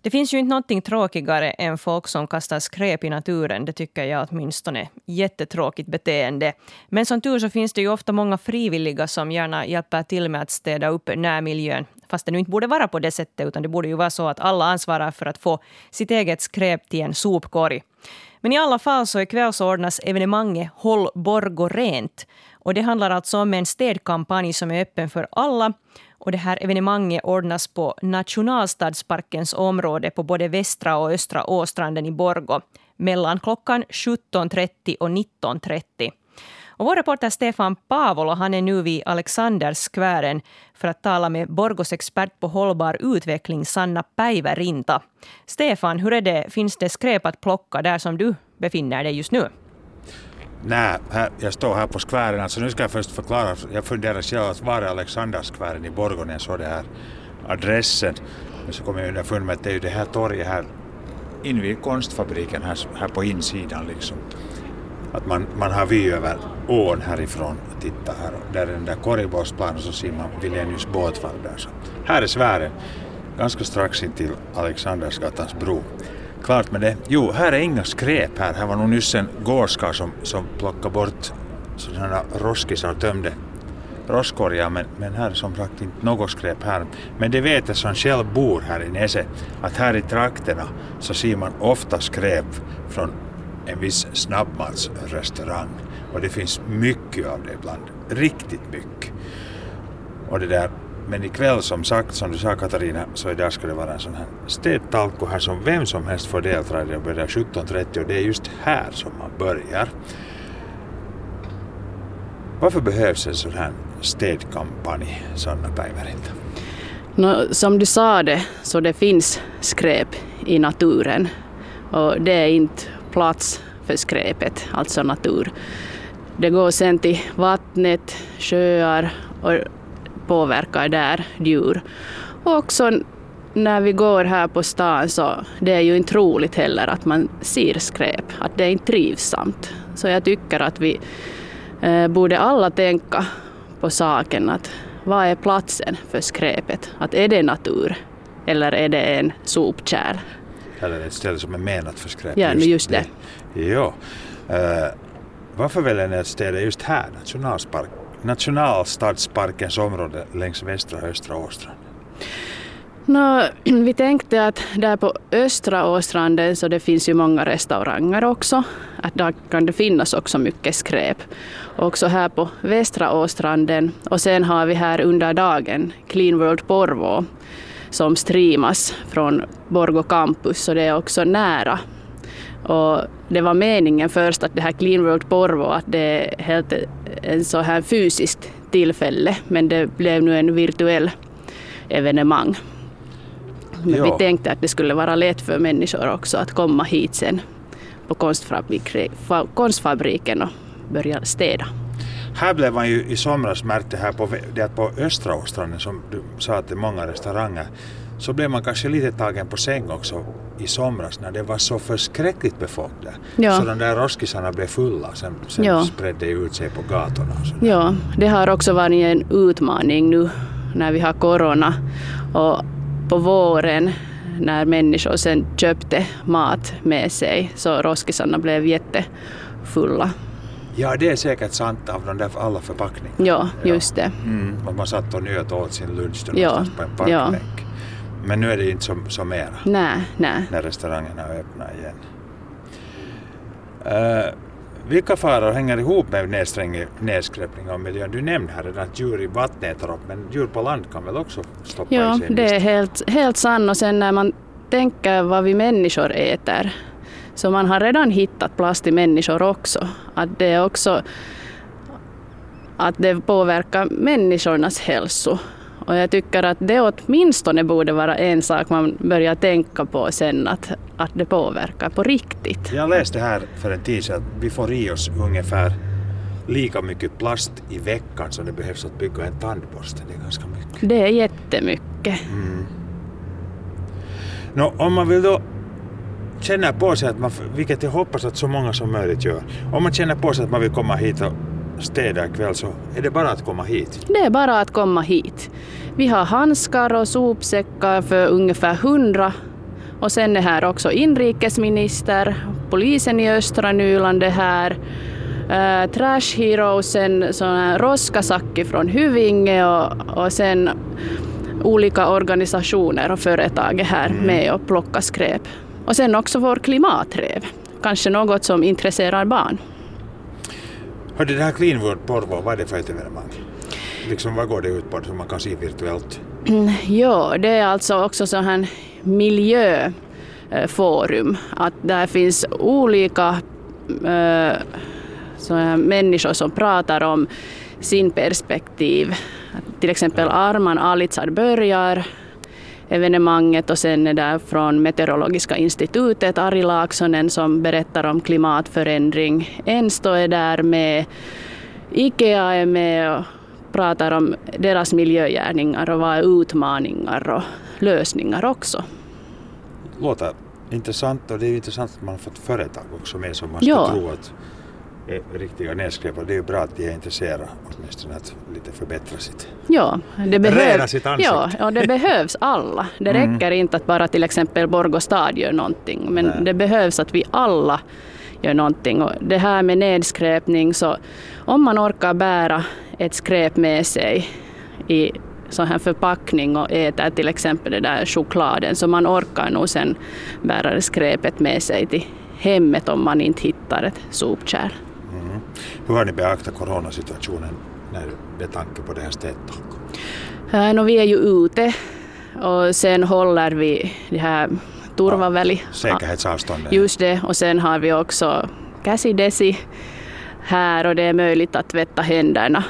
Det finns ju inte någonting tråkigare än folk som kastar skräp i naturen. Det tycker jag åtminstone. Jättetråkigt beteende. Men som tur så finns det ju ofta många frivilliga som gärna hjälper till med att städa upp närmiljön. Fast det nu inte borde vara på det sättet, utan det borde ju vara så att alla ansvarar för att få sitt eget skräp till en sopkorg. Men i alla fall så ikväll så ordnas evenemanget Håll Borgå rent. Och det handlar alltså om en städkampanj som är öppen för alla. Och det här evenemanget ordnas på Nationalstadsparkens område på både västra och östra Åstranden i Borgå mellan klockan 17.30 och 19.30. Och vår reporter Stefan Pavolo, han är nu vid Alexanderskvären för att tala med Borgås expert på hållbar utveckling Sanna Päivärinta. Stefan, hur är det? Finns det skräp att plocka där som du befinner dig just nu? Nej, jag står här på skvären. Alltså nu ska jag först förklara. Jag funderar själv att vara Alexanderskvären i Borgå när jag såg det här adressen. Men så kom jag underfund med att det är ju det här torget här invid konstfabriken här på insidan liksom. Att man har vy över ån härifrån och titta här. Och där är den där korriborgsplanen och så ser man Vilenius båtvarv där. Så här är sfären. Ganska strax in till Alexandersgatans bro. Klart med det. Jo, här är inga skräp här. Här var nog nyss en gårdskar som plockade bort sådana roskisar och tömde roskorgar. Men här är som sagt inte något skräp här. Men det vet jag som själv bor här i Näse att här i trakterna så ser man ofta skräp från en viss snabbmatsrestaurang. Och det finns mycket av det ibland. Riktigt mycket. Och det där. Men ikväll som sagt, som du sa Katarina, så idag ska det vara en sån här städtalko här som vem som helst får delta i. Det börjar 17.30 och det är just här som man börjar. Varför behövs en sån här städkampanj, Sanna Päivärinta? Som du sa det, så det finns skräp i naturen. Och det är inte plats för skräpet, alltså natur. Det går sen till vattnet, sjöar och påverkar där djur. Och också när vi går här på stan så det är ju inte roligt heller att man ser skräp, att det är inte trivsamt. Så jag tycker att vi borde alla tänka på saken att vad är platsen för skräpet? Att är det natur eller är det en sopkärl? Eller ett ställe som är menat för skräp. Ja, just det. Ja. Varför väljer ni att städa just här, Nationalstadsparkens område längs västra och östra Åstranden? Vi tänkte att där på östra Åstranden så det finns ju många restauranger också. Att där kan det finnas också mycket skräp. Också här på västra Åstranden. Och sen har vi här under dagen Clean World Porvoo som streamas från Borgå campus. Så det är också nära. Och det var meningen först att det här Clean World Porvoo att det är helt en så här fysiskt tillfälle. Men det blev nu en virtuell evenemang. Men vi tänkte att det skulle vara lätt för människor också att komma hit sen på konstfabriken och börja städa. Här blev man ju i somras märkte här på östra Åstranden som du sa att det är många restauranger. Så blev man kanske lite tagen på säng också i somras när det var så förskräckligt befolkat. Ja. Så de där roskisarna blev fulla sen spredde ut sig på gatorna. Och ja, det har också varit en utmaning nu när vi har corona och på våren när människor sen köpte mat med sig så roskisarna blev jättefulla. Ja, det är säkert sant av de där alla förpackningar. Ja, just det. Och man satt och njöt åt sin lunch någonstans på en parkbänk. Ja. Men nu är det inte så mera. Nej. När restaurangerna öppnar igen. Vilka faror hänger ihop med nedskräpning av miljön? Du nämnde här att djur i vattnet äter upp, men djur på land kan väl också stoppa i sig? Ja, det är helt sant. Och sen när man tänker vad vi människor äter, så man har redan hittat plast i människor också. Att det är också att det påverkar människornas hälsa. Och jag tycker att det åtminstone borde vara en sak man börjar tänka på sen att det påverkar på riktigt. Jag läste här för en tid sedan att vi får i oss ungefär lika mycket plast i veckan som det behövs att bygga en tandborste. Det är ganska mycket. Det är jättemycket. Om man vill då känna på sig att vilket jag hoppas att så många som möjligt gör. Om man känner på sig att man vill komma hit och städa ikväll så är det bara att komma hit. Det är bara att komma hit. Vi har handskar och sopsäckar för ungefär 100 Och sen är här också inrikesminister, polisen i östra Nyland är här, Trash Heroesen, Roskasakki från Hyvinge och sen olika organisationer och företag är här med och plockar skräp. Och sen också vår klimaträv, kanske något som intresserar barn. Hörde det här Clean World Porvoo, vad är det för ett evenemang? Liksom, vad går det ut på som man kan se virtuellt? Ja, det är alltså också så här miljöforum. Att där finns olika människor som pratar om sin perspektiv. Till exempel Arman Alitsar börjar evenemanget och sen är där från Meteorologiska institutet Ari Laaksonen som berättar om klimatförändring. Ensto är där med, IKEA är med och pratar om deras miljögärningar och vad är utmaningar och lösningar också. Låter intressant, och det är intressant att man har fått företag också med som man ska tro att är riktiga nedskräpare. Det är ju bra att de är intresserade åtminstone att lite förbättra sitt. Ja, det behövs. Ja, och det behövs alla. Det räcker inte att bara till exempel Borgå stad gör någonting, men det behövs att vi alla gör någonting. Och det här med nedskräpning, så om man orkar bära ett skräp med sig i sån här förpackning och äter till exempel det där chokladen, så man orkar nog sen bära skräpet med sig till hemmet om man inte hittar ett sopkärl. Hur har ni beaktat coronasituationen när det tanke på det här städtåg? Vi är ju ute och sen håller vi det här turvaväli. Säkerhetsavståndet. Just det, och sen har vi också käsidesi här och det är möjligt att tvätta händerna